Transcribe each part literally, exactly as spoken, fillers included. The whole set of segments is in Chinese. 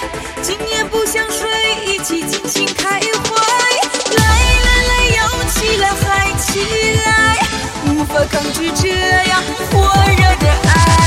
今夜不想睡，一起尽情开怀。来来来，摇起来，嗨起来，无法抗拒这样火热的爱。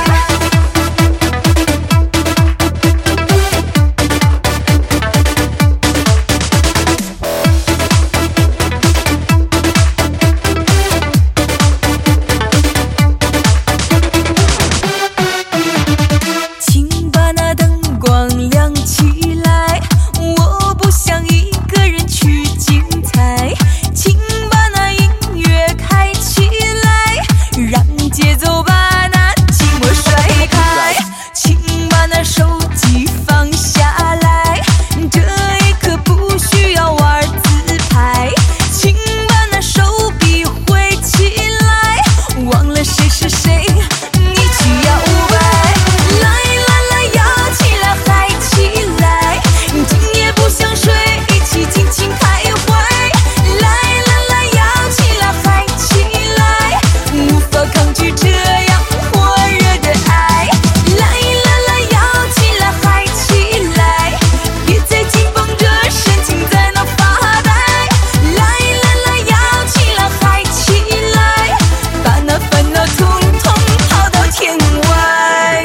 节奏把那寂寞甩开，请把那手机放下来，这一刻不需要玩自拍，请把那手臂挥起来，忘了谁是谁，一起摇摆。来来来，摇起来，嗨起来，今夜不想睡，一起尽情开怀。来来来，摇起来，嗨起来，无法抗拒这样火热的爱。来来来，摇起来，嗨起来，别再紧绷着神经在那发呆。来来来，摇起来，嗨起来，把那烦恼统统抛到天外。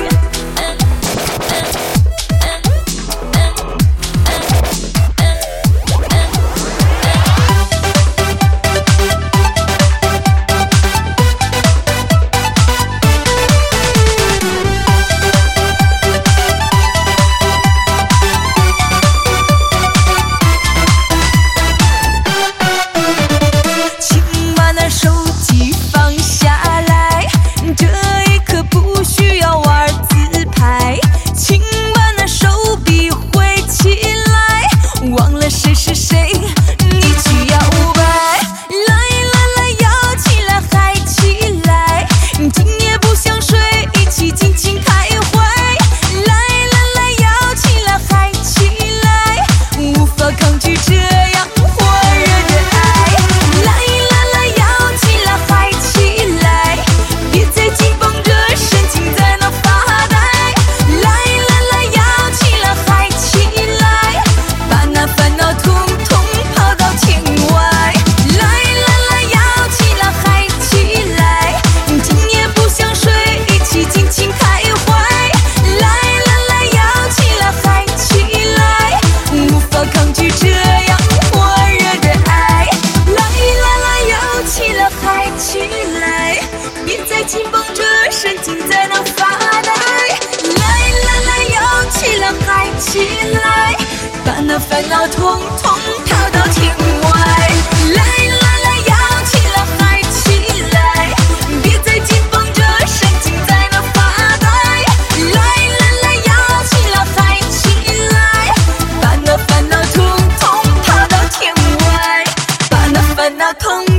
请把那手机放下来，这一刻不需要玩自拍，请把那手臂挥起来，忘了谁是谁，一起摇摆。来来来，摇起来，嗨起来，今夜不想睡，一起尽情开怀。来来来，摇起来，嗨起来，无法抗拒这样火热的爱。来来来，摇起来，嗨起来，别再紧绷着神经在那发呆。来来来，摇起来，嗨起来，把那烦恼统统抛到天外。来来来，摇起来，嗨起来，今夜不想睡，一起尽情开怀。来来来，摇起来，嗨起来，无法抗拒这样火热的爱。来来来，摇起来，嗨起来，别再紧绷着神经在那发呆。来来来，摇起来，嗨起来，把那烦恼统统抛到天外。来来来，摇起来，嗨起来，别再紧绷着神经在那发呆。来来来，摇起来，嗨起来，把那烦恼统统抛到天外，把那烦恼统